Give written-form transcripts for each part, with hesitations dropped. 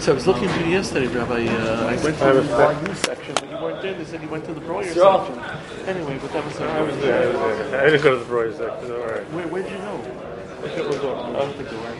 I was looking for you yesterday, Rabbi. I went to the YU section, but you weren't there. They said you went to the Breuer section. Anyway, but that was... I was there. I didn't go to the Breuer section. All right. Where did you go? I don't think you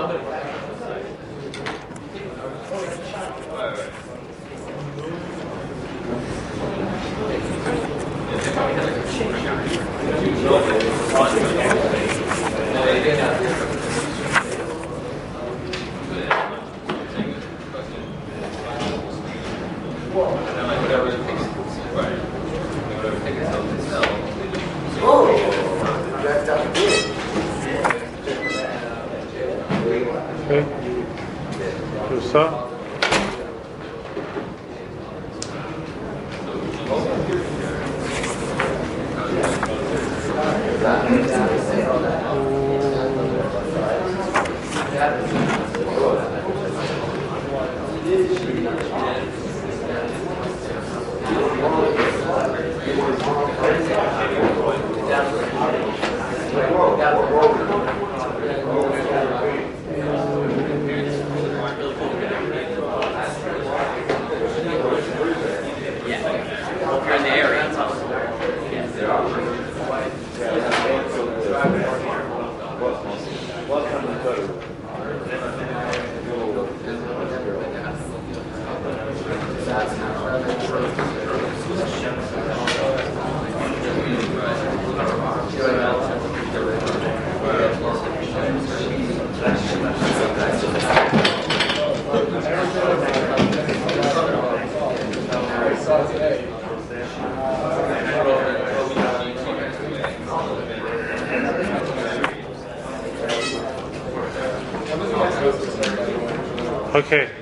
Okay.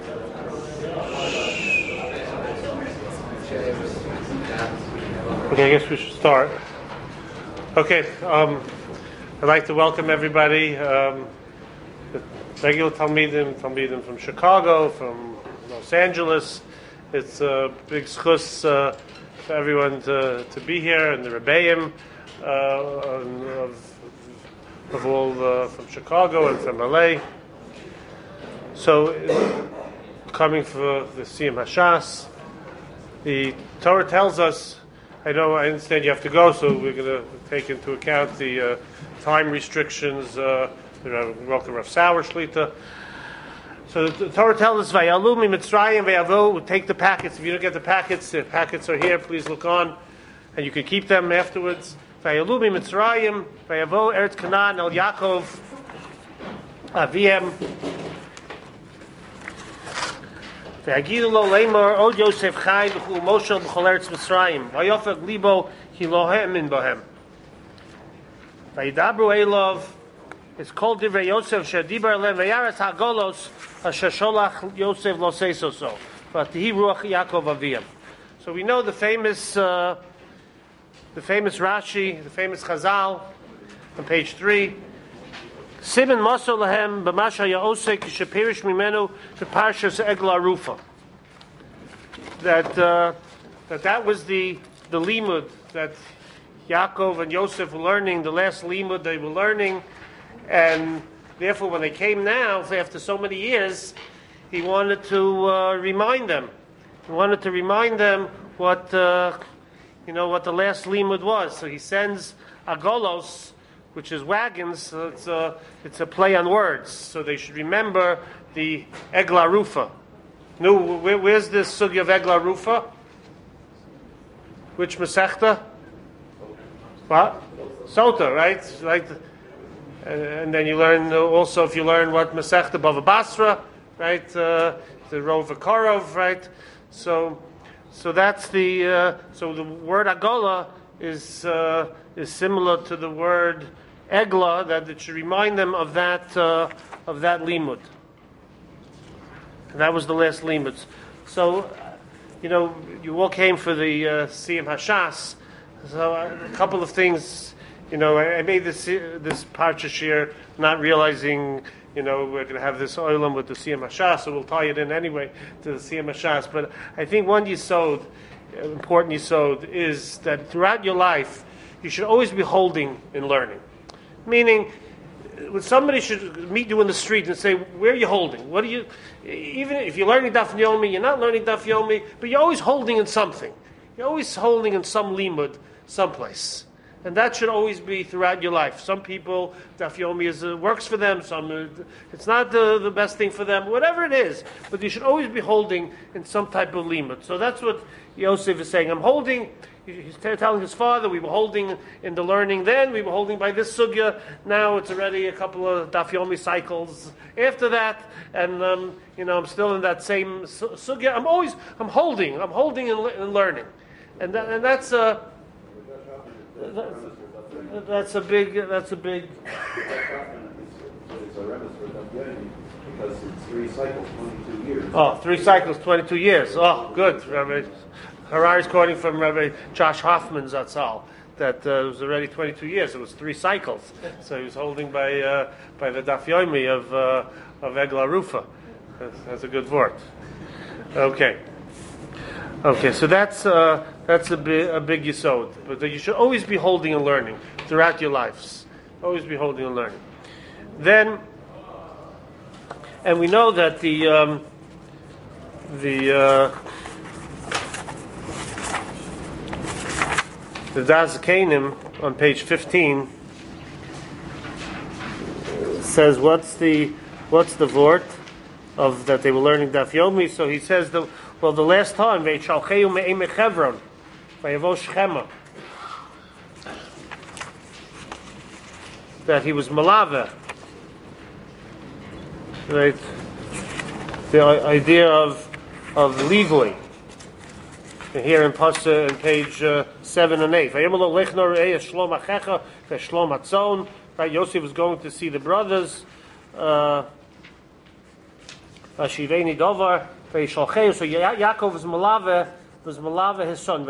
Okay, I guess we should start. Okay, I'd like to welcome everybody. The regular Talmidim from Chicago, from Los Angeles. It's a big schus for everyone to be here, and the Rebbeim of all from Chicago and from LA. So, coming for the Siyum Hashas, the Torah tells us, I understand you have to go, so we're going to take into account the time restrictions, welcome Rav Sauer Shlita. So the Torah tells us, Vayalu mi Mitzrayim vayavo, take the packets. If you don't get the packets are here, please look on, and you can keep them afterwards. Vayalu mi Mitzrayim vayavo Eretz Canaan el Yaakov Aviem. V'agidu lo leimor od Yosef chai v'chu moshel b'chol Eretz Mitzrayim v'yofek libo ki lo ha'emin bohem v'yidabru elov. It's called Divrei Yosef shedibar lehem v'yaretz hagolos asher sholach Yosef lo seisoso v'atihi ruach Yaakov aviyam. So we know the famous Rashi, the famous Chazal on page 3. Simen Moso Lahem b'masha Yaosek shepirish mimenu b'parshas Egla Rufa. That was the limud that Yaakov and Yosef were learning, the last limud they were learning, and therefore when they came now, after so many years, he wanted to remind them. He wanted to remind them what the last limud was. So he sends agolos, which is wagons. So it's a play on words. So they should remember the Egla Rufa. No, where's this sugya of Egla Rufa? Which Masechta? What? Sota, right? And then you learn also, if you learn what Masechta Bava Basra, right? The Rov Korov, right? So that's the so the word Agola is similar to the word Egla, that it should remind them of that limud. And that was the last limud. So, you all came for the Siyum Hashas. So a couple of things, I made this parsha shir not realizing, we're going to have this oilam with the Siyum Hashas, so we'll tie it in anyway to the Siyum Hashas. But I think one yisod, important yisod, is that throughout your life, you should always be holding and learning. Meaning, when somebody should meet you in the street and say, where are you holding? What are you, even if you're learning Daf Yomi, you're not learning Daf Yomi, but you're always holding in something. You're always holding in some limud, someplace. And that should always be throughout your life. Some people, Daf Yomi works for them, some it's not the best thing for them, whatever it is. But you should always be holding in some type of limud. So that's what Yosef is saying. I'm holding. He's telling his father, we were holding in the learning then, we were holding by this sugya, now it's already a couple of Daf Yomi cycles after that, and I'm still in that same sugya. I'm holding and learning. And that's a big. It's a remnant for Daf because it's 3 cycles, 22 years. Oh, 3 cycles, 22 years. Oh, good. Rabbi Harari's quoting from Rabbi Josh Hoffman Zatzal that it was already 22 years. It was 3 cycles. So he was holding by the Daf Yomi of Egla Rufa. That's a good word. Okay. So that's a big yesod. But you should always be holding and learning throughout your lives. Always be holding and learning. Then, and we know that the Das Kainim on page 15 says what's the vort of that they were learning Daf Yomi. So he says the last time Ve'chalcheu me'em Chevron Vayavo Shechema that he was malave, right? The idea of legally. Here in Pasuk, in page 7 and 8. Right, Yosef was going to see the brothers. Ashiveni Dovar. So Yaakov was malave his son.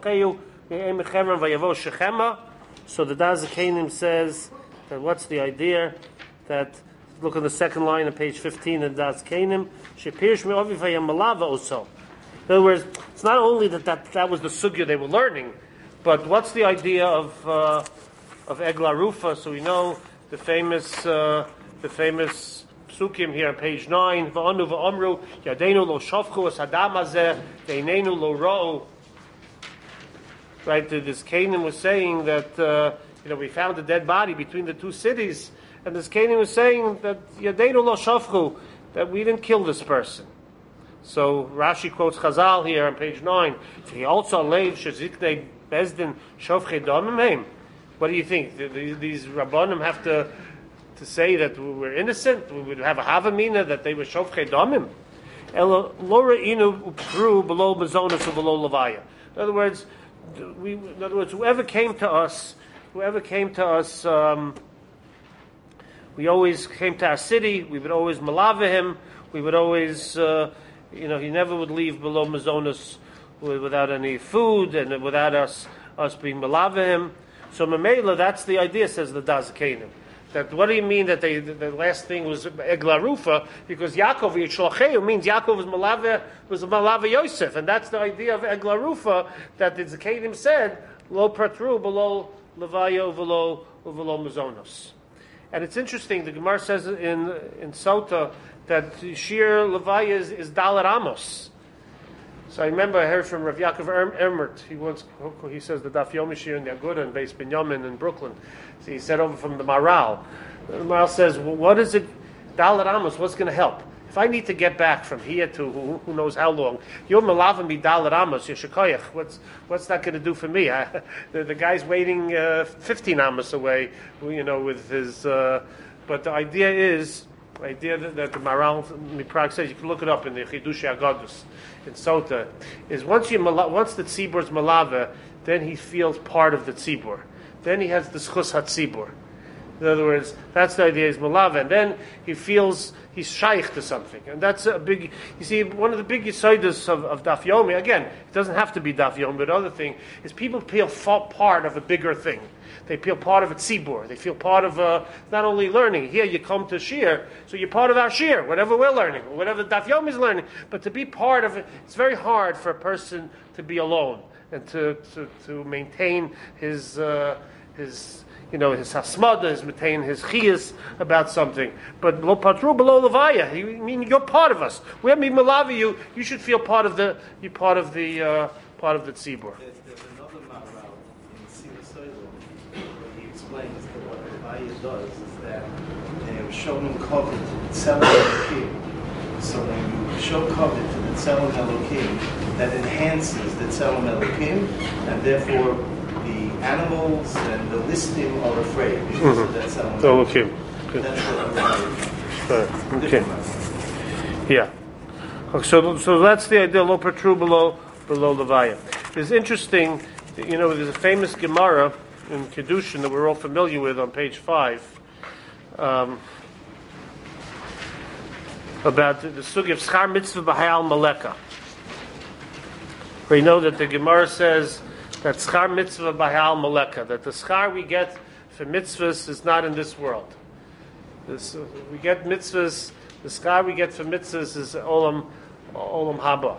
So the Das Kainim says that what's the idea? That look on the second line of page 15 of Das Kainim. Shepirish me ovi vayam malave also. In other words, it's not only that was the sugya they were learning, but what's the idea of Egla Rufa? So we know the famous psukim here on page 9. Va'anu va'amru yadeinu lo shofchu es hadam hazeh ve'inenu lo ro'u. Right, this Canaan was saying that we found a dead body between the 2 cities, and this Canaan was saying that yadeinu lo shofchu, that we didn't kill this person. So Rashi quotes Chazal here on page 9. He also leiv sheziknei bezdin shofchei damim. What do you think? These rabbanim have to say that we were innocent? We would have a havamina that they were shofchei damim. Lora inu upru below mazonos or below levaya. In other words, whoever came to us, we always came to our city. We would always malave him. We would always. He never would leave below Mazonas without any food and without us being malave him. So Mamela, that's the idea, says the Das Kainim. That what do you mean that the last thing was Egla Rufa? Because Yaakov Yishlacheu means Yaakov was malave Yosef, and that's the idea of Egla Rufa that the Kainim said lo pratru below Levaya below Mazonos. And it's interesting. The Gemara says in Sota that Shir Levaya is Dalet Amos. So I heard from Rav Yaakov Ermert. He says the Daf Yomi Shir in the Aguda and Beis Binyamin in Brooklyn. So he said over from the Maral. The Maral says, well, what is it? Dalet Amos. What's going to help? If I need to get back from here to who knows how long, you're malavim me Dalet Amos. You're shekoyach. What's that going to do for me? The guy's waiting 15 Amos away. With his. But the idea that the Maral Miprag says, you can look it up in the Chidushei Agadus in Sota, is once the Tzibur's Malava, then he feels part of the Tzibur. Then he has the Schus HaTzibur. In other words, that's the idea, is Malava, and then he feels he's shaykh to something. And that's a big, you see, one of the big yisodos of Daf Yomi, again, it doesn't have to be Daf Yomi, but other thing, is people feel part of a bigger thing. They feel part of a tzibur. They feel part of not only learning. Here you come to shir, so you're part of our shir, whatever we're learning, or whatever Daf Yomi is learning. But to be part of it, it's very hard for a person to be alone and to maintain his his hasmada, his metain, his chiyas about something. But lo patru below levaya. I mean, you're part of us. We have me malavi you. You should feel part of the tzibur. There's another maharal in Sira Soilum where he explains that what Levaya does is that they have shown him covered to the Tzelem Elokim. So when you show covered to the Tzelem Elokim, that enhances the Tzelem Elokim, and therefore the animals and the listim are afraid because of that Tzelem Elokim. That's what Levaya does. Okay. Yeah. So that's the idea. Lo patru below levaya. It's interesting. There's a famous Gemara in Kedushin that we're all familiar with on page 5. About the sugi of schar mitzvah b'hayal maleka. We know that the Gemara says that schar mitzvah b'hayal maleka, that the schar we get for mitzvahs is not in this world. We get mitzvahs. The schar we get for mitzvahs is olam haba.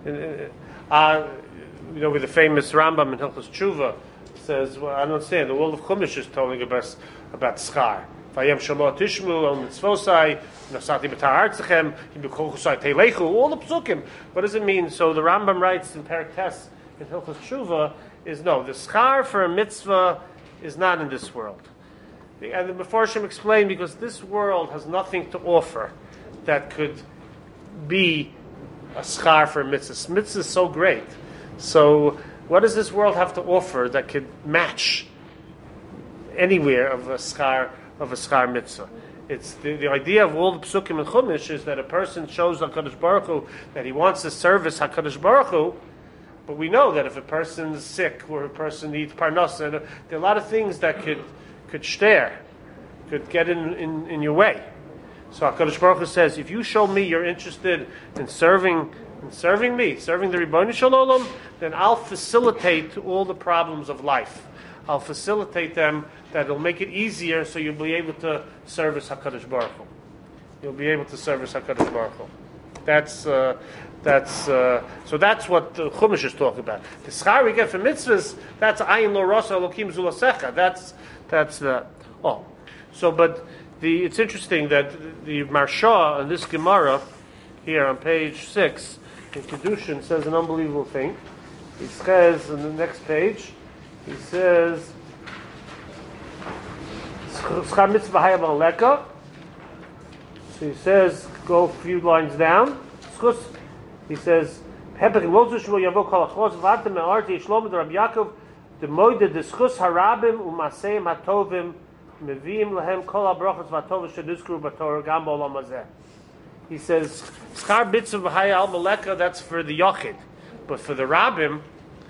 With the famous Rambam in Hilchos Tshuva says, well, I don't understand. The world of Chumash is telling us about schar. Vayem Shalot Tishmu El Mitzvosai Nasati B'Tar Artzachem Yibukosai Teilechu. All the psukim. What does it mean? So the Rambam writes in Perek Tes in Hilchos Tshuva is no. The schar for a mitzvah is not in this world. And the Mefarshim explain because this world has nothing to offer that could be a schar for a mitzvah. Mitzvah is so great. So what does this world have to offer that could match anywhere of a schar mitzvah? It's the idea of all the psukim and chumash is that a person shows HaKadosh Baruch Hu that he wants to service HaKadosh Baruch Hu, but we know that if a person is sick or a person needs parnasa, there are a lot of things that could get in your way. So HaKadosh Baruch Hu says, if you show me you're interested in serving me, serving the Ribono Shel Olam, then I'll facilitate all the problems of life. I'll facilitate them, that it'll make it easier so you'll be able to service HaKadosh Baruch Hu. You'll be able to service HaKadosh Baruch Hu. So that's what the Chumash is talking about. The schar we get for mitzvahs, that's ayin lo rasa elokim zulasecha. That's the it's interesting that the Marsha in this Gemara here on page 6 in Kedushin says an unbelievable thing. He says on the next page, he says schar mitzvah hayab aleka. So he says, go a few lines down. He says, "Hepech lozu shmo yavo kol achos v'atem me'arti Shlomo de Rabbi Yaakov de moide deschus harabim u'maseim hatovim meviim lehem kol habrachos v'atov sheduzkru b'Torah gam b'olam hazeh." He says, "Schar mitzvah b'haya al maleka." That's for the yochid, but for the rabbim,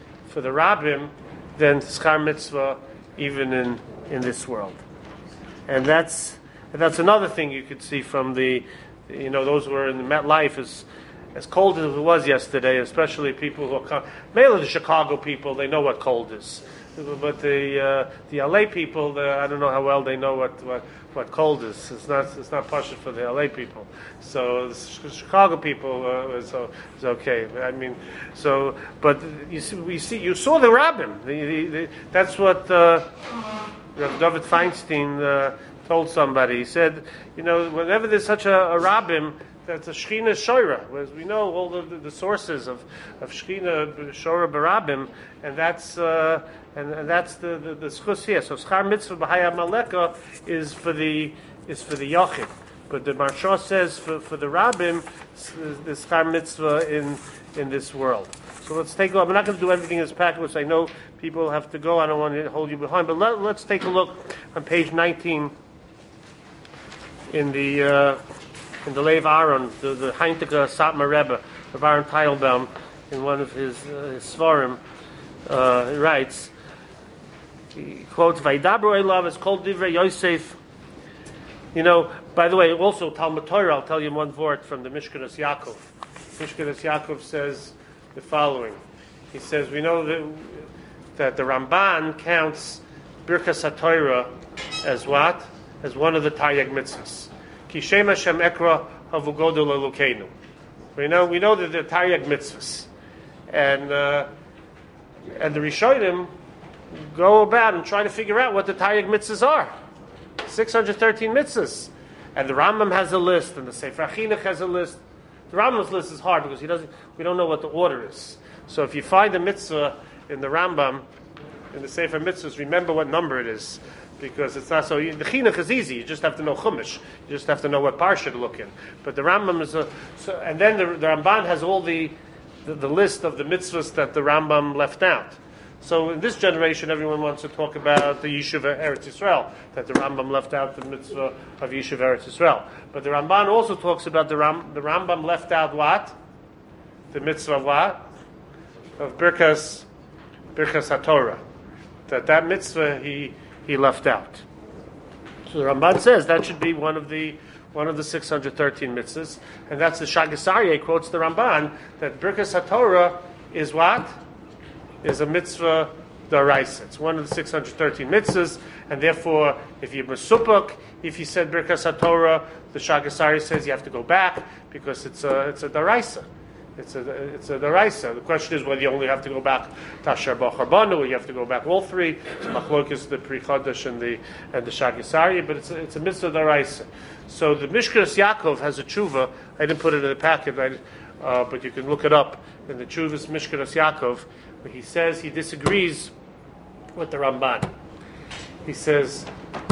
then schar mitzvah even in this world, and that's another thing you could see from the, those who are in the MetLife as cold as it was yesterday, especially people who are mainly the Chicago people, they know what cold is. But the LA people, I don't know how well they know what cold is. It's not partial for the LA people. So the Chicago people is okay. I mean, but you saw the rabbim. That's what Rav David Feinstein told somebody. He said, whenever there's such a rabbim, that's a Shechina Shoira, whereas we know all the sources of Shechina Shoira Barabim, and that's the schus here. So schar mitzvah b'haya maleka is for the yochid, but the Marsha says for the rabbim the schar mitzvah in this world. So let's take a look. I'm not going to do everything in this package. I know people have to go. I don't want to hold you behind, but let's take a look on page 19 in the Lev Aaron, the Heintige Satmar Rebbe of Aaron Teitelbaum, in one of his Svarim, he writes, he quotes, "Vaydabru elav is called divrei Yosef." By the way, also Talmud Torah, I'll tell you one word from the Mishkanas Yaakov. Mishkanas Yaakov says the following. He says, we know that the Ramban counts Birkas HaTorah as what? As one of the Taryag mitzvahs. Kishem Hashem Ekra Havugodol Elokeinu. We know that they're Taryag mitzvahs, and the Rishonim go about and try to figure out what the Taryag mitzvahs are. 613 mitzvahs. And the Rambam has a list, and the Sefer Chinuch has a list. The Rambam's list is hard because we don't know what the order is. So if you find a mitzvah in the Rambam, in the Sefer Mitzvahs, remember what number it is. Because it's not so. The Chinuch is easy. You just have to know Chumash. You just have to know what parsha to look in. But the Rambam is and then the Ramban has all the list of the mitzvahs that the Rambam left out. So in this generation, everyone wants to talk about the Yeshiva Eretz Yisrael, that the Rambam left out the mitzvah of Yeshiva Eretz Yisrael. But the Ramban also talks about the Rambam left out what? The mitzvah of what? Of Birkas HaTorah. That mitzvah he left out. So the Ramban says that should be one of the 613 mitzvahs, and that's the Shagas Aryeh quotes the Ramban that Birkas HaTorah is what? Is a mitzvah d'oraisa. It's one of the 613 mitzvahs, and therefore, if you're mesupuk, if you said Birkas HaTorah, the Shagas Aryeh says you have to go back because it's a d'oraisa. It's a d'oraisa. The question is whether you only have to go back to Asher Bachar Banu, or you have to go back all three. Machlokes, the Pri Chodesh and the Shagas Aryeh, but it's a mitzvah d'oraisa. So the Mishkeres Yaakov has a tshuva. I didn't put it in the packet, but you can look it up in the Tshuvas Mishkeres Yaakov. Where he says he disagrees with the Ramban. He says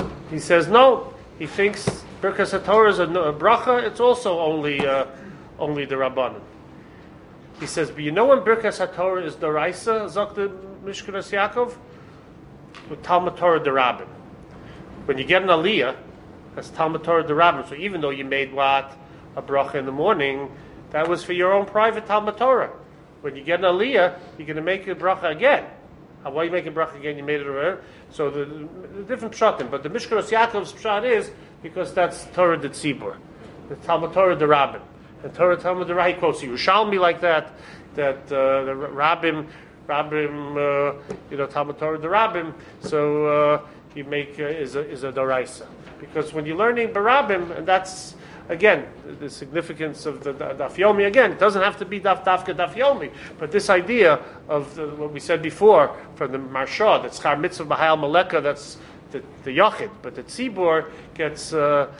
no. He thinks Birkas HaTorah is a bracha. It's also only the Rabbanan. He says, but you know when Birkas HaTorah is d'oraisa, zok the Mishkeres Yaakov? With Talmud Torah d'Rabbim. When you get an aliyah, that's Talmud Torah d'Rabbim. So even though you made what? A bracha in the morning, that was for your own private Talmud Torah. When you get an aliyah, you're going to make a bracha again. Why are you making bracha again? You made it already. So the different pshatim. But the Mishkeres Yaakov's pshat is because that's Torah d'Tzibur. The Talmud Torah d'Rabbim. And Talmud d'Rabbim, he quotes Yerushalmi like that the Rabbim, Talmud Torah d'Rabbim. So you make is a d'oraisa. Because when you're learning Barabbim, and that's again the significance of the Daf Yomi. Again, it doesn't have to be Dafka Daf Yomi, but this idea of what we said before from the Marsha, that Schar Mitzvah B'Hayal Maleka, that's the Yochid, but the Tzibur gets.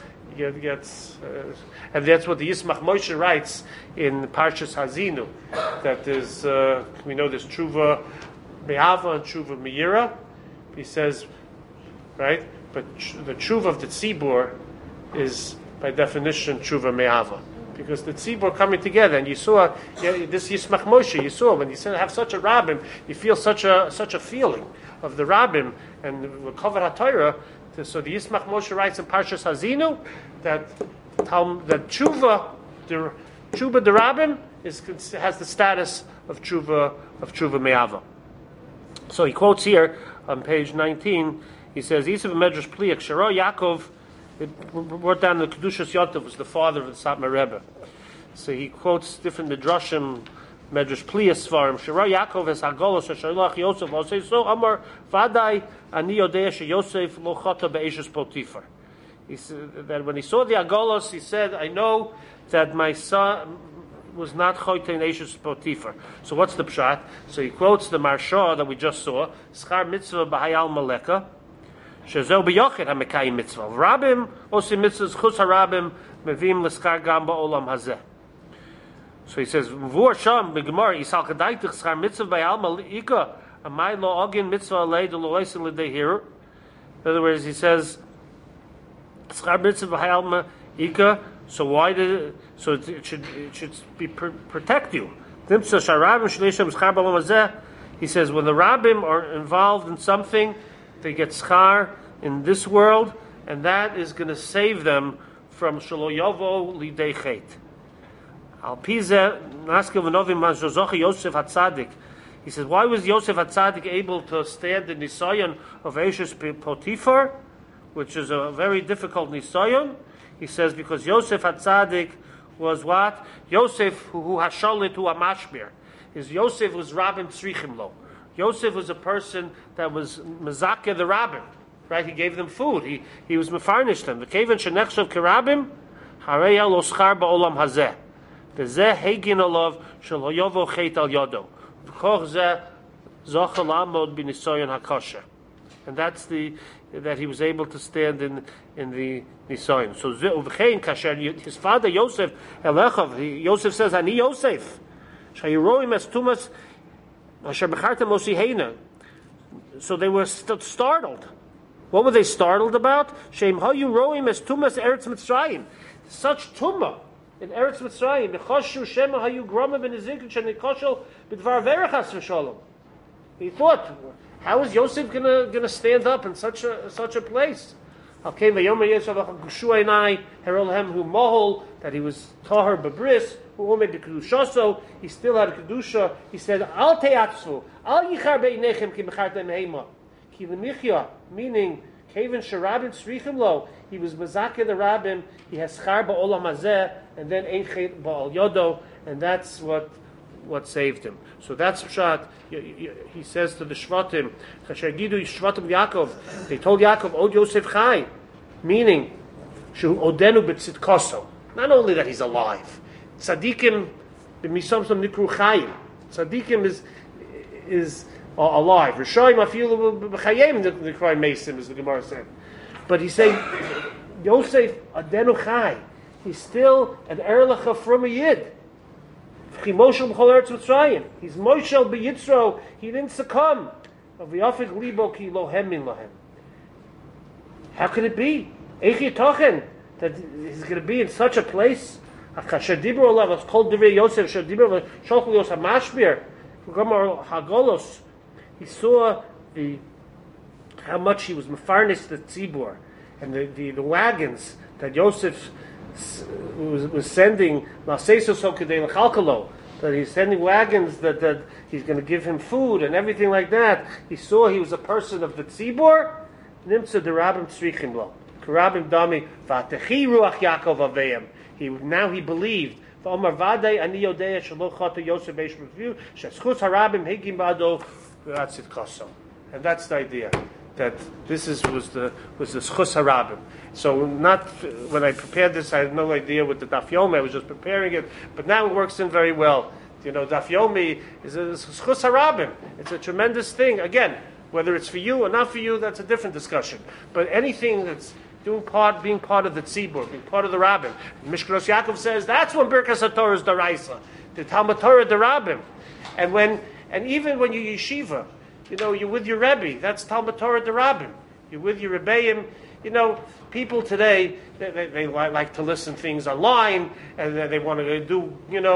And that's what the Yismach Moshe writes in Parshas Hazinu. That is, we know there's Tshuva Me'ava and Tshuva Me'ira. He says, right? But the Tshuva of the Tzibur is, by definition, Tshuva Me'ava. Because the Tzibur coming together, and you saw this Yismach Moshe, you saw when you have such a Rabbim, you feel such a feeling of the Rabbim and the Kavod HaTorah. So the Yismach Moshe writes in Parshas Hazinu that tshuva d'Rabbim has the status of tshuva me'ava. So he quotes here on page 19. He says, "Isav Medrash Pliak Shara Yaakov." It brought down the Kedushas Yontav, was the father of the Satmar Rebbe. So he quotes different midrashim. Medrash Plias Svarim Shara Yaakov es Hagolos Shashalach Yosef Lo Say So Amar Vadai Ani Yodei Yosef Lo Chata Be'eshes Potifar. He said that when he saw the Agolos, he said, "I know that my son was not Choyte in Eshes Potifar." So what's the pshat? So he quotes the Marsha that we just saw, Schar Mitzvah B'Hayal Maleka, Shezel B'Yochid HaMekayim Mitzvah. Rabbim Osim Mitzvahs Chutz HaRabbim Mevim L'Schar Gam Ba'Olam Hazeh. So he says, "V'ur Sham B'Gemara Yisal Kadaitich Schar Mitzvah B'Hayal Maleka Amay Lo Ogin Mitzvah Alei De Lo Oisin L'Dei Hiru." In other words, he says, Schar Mitzvah B'Hayal Maleka. So why did it should be protect you? He says when the Rabbim are involved in something, they get schar in this world, and that is going to save them from Shelo Yovo Lidei Chet. Al Pizeh Naskil V'Novim Mazozochi Yosef HaTzadik. He says, why was Yosef HaTzadik able to stand the Nisayon of Eshes Potifar, which is a very difficult Nisayon? He says because Yosef HaTzadik was what? Yosef who hashalit who amashmir. Yosef was Rabbim Tzrichim Lo. Yosef was a person that was mezakeh the Rabbim, right? He gave them food. He was mefarnish them. The kevan shenechshav kerabim hareya lo schar ba'olam hazeh. Bezeh hegin olav shel hoyovo chet al yodo. V'koch zeh Zocha Lamod b'Nisoyon HaKosher. And that's that he was able to stand in the Nisoyon. So V'chein Kasher, his father Yosef Elechav, Yosef says, Ani Yosef, Shayiroim es Tumas Asher Becharta Mosiheina. So they were startled. What were they startled about? Shem Hayu Roim es Tumas Eretz Mitzrayim. Such tumah in Eretz Mitzrayim. B'choshu Shema Hayu Groma b'Nezikut Shenikoshel b'Dvar Verachas v'Sholom. He thought, how is Yosef gonna stand up in such a place? Okay, that he was tahar babris, who made the kedusha, he still had a kedusha. He said, "Al te'atzvu, al yichar beinechem ki mechartem heima, ki lemichya," meaning Kevin sharabim tzrichim lo. He was mazakeh the rabbim. He has schar ba'olam hazeh, and then ein chet ba'al yodo, and that's what saved him. So that's pshat. He says to the Shvatim, Yaakov, they told Yaakov, Od Yosef Chai, meaning, Shu Odenu b'tzidkoso. Not only that he's alive, Tzadikim b'misomsom nikru chayim. Tzadikim is alive. Rishayim afilu b'chayim nikru mesim, as the Gemara said. But he's saying, Yosef Odenu Chai. He's still an erlecha from a yid. He's Moshel b'Yitzro. He didn't succumb. How could it be? That he's going to be in such a place? It's called Divrei Yosef. He saw how much he was mefarnis the tzibur, and the wagons that Yosef was sending, that he's sending wagons that he's going to give him food and everything like that. He saw he was a person of the tzibur. Nimtza the rabbim tzrichim lo, karabim dami v'atechi ruach Yaakov aveim. Now he believed. V'omar vadei ani yodei shelo chata Yosef beish review sheschus harabim higim bado v'atzit kaso. And that's the idea, that this was the schus harabim. So not when I prepared this, I had no idea with the Daf Yomi. I was just preparing it, but now it works in very well. Daf Yomi is a schus harabim. It's a tremendous thing. Again, whether it's for you or not for you, that's a different discussion. But anything that's being part of the tzibur, being part of the rabbim. Mishkelos Yaakov says that's when Birkas HaTorah is daraisa, the Talmud Torah the rabbim, and even when you yeshiva, you're with your rebbe. That's Talmud Torah the rabbim. You're with your rebbeim. People today, they like to listen things online, and they want to do,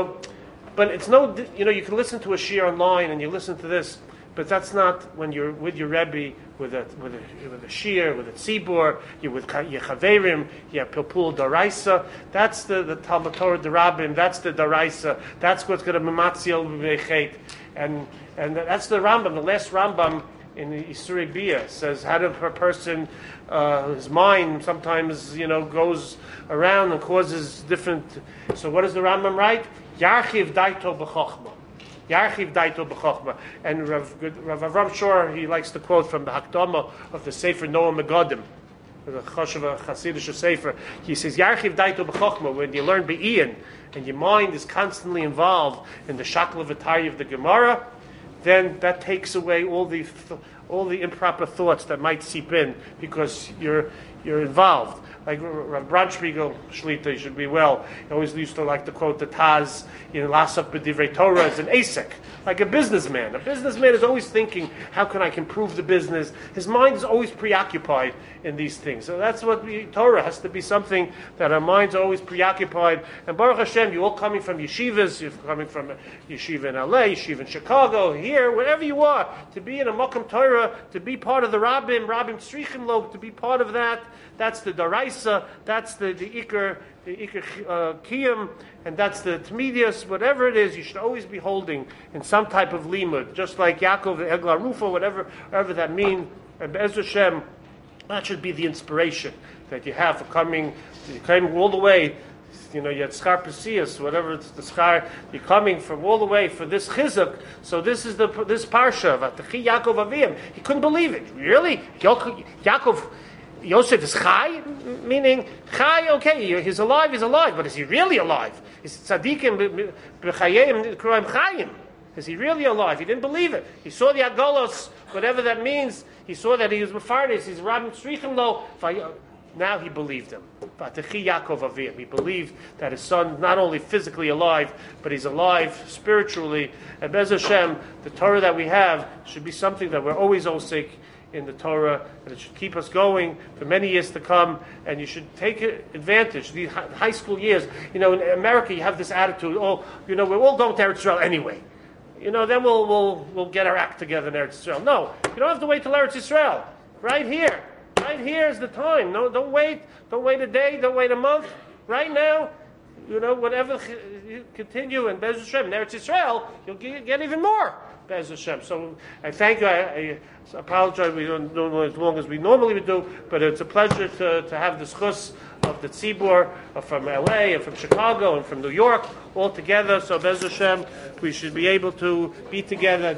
but it's no, you can listen to a shiur online, and you listen to this, but that's not when you're with your Rebbe, with a shiur, with a tzibur, you're with your chaverim, you have pilpul daraisa. That's the Talmud Torah the rabbim. That's the daraisa. That's what's going to mematziel b'vechet, and that's the Rambam. The last Rambam in the Isurei Bia says, how does a person, his mind sometimes, goes around and causes different. So what does the Rambam write? Yarchiv daito b'chochma. Yarchiv daito b'chochma. And Rav Avram Shor, he likes to quote from the Hakdama of the Sefer Noah Megadim, the Choshev Hasidish Sefer. He says, Yarchiv daito b'chochma, when you learn Be'iyun, and your mind is constantly involved in the Shakla V'tari of the Gemara, then that takes away all the improper thoughts that might seep in, because you're involved. Like Rav Branchspiegel Shlita, you should be well. He always used to like to quote the Taz in Lasaf B'divrei Torah as an asek, like a businessman. A businessman is always thinking, how can I improve the business? His mind is always preoccupied in these things. So that's what Torah has to be, something that our minds are always preoccupied. And Baruch Hashem, you're all coming from yeshivas, you're coming from a yeshiva in LA, yeshiva in Chicago, here, wherever you are, to be in a Mokum Torah, to be part of the Rabbim Tzrichim Lo, to be part of that. That's the Daraisa, that's the Iker Kiyam, and that's the Tmidias, whatever it is, you should always be holding in some type of limud, just like Yaakov, Egla Rufa, whatever that means. And Be'ez Hashem, that should be the inspiration that you have for coming all the way. You had Schar Pesias, whatever it's the Schar, you're coming from all the way for this Chizuk. So this is this Parsha, V'atechi Yaakov Avim. He couldn't believe it. Really? Yaakov, Yosef is Chai, meaning Chai, okay, he's alive, but is he really alive? Is Tzadikim B'chayim K'roim Chayim? Is he really alive? He didn't believe it. He saw the Agolos, whatever that means. He saw that he was Mefarnes. He's Rabbi Tzrichim Lo. Now he believed him. He believed that his son not only physically alive, but he's alive spiritually. And Bez Hashem, the Torah that we have should be something that we're always osik in the Torah, and it should keep us going for many years to come. And you should take advantage. These high school years, in America, you have this attitude. We're all going to Eretz Israel anyway. Then we'll get our act together in Eretz Israel. No, you don't have to wait till Eretz Israel. Right here. Right here is the time. No, don't wait. Don't wait a day. Don't wait a month. Right now, whatever you continue in Bez Hashem, in Eretz Israel, you'll get even more Bez Hashem. So I thank you. I apologize. We don't do as long as we normally would do, but it's a pleasure to have the schus of the Tzibur from LA and from Chicago and from New York all together. So Bez Hashem, we should be able to be together.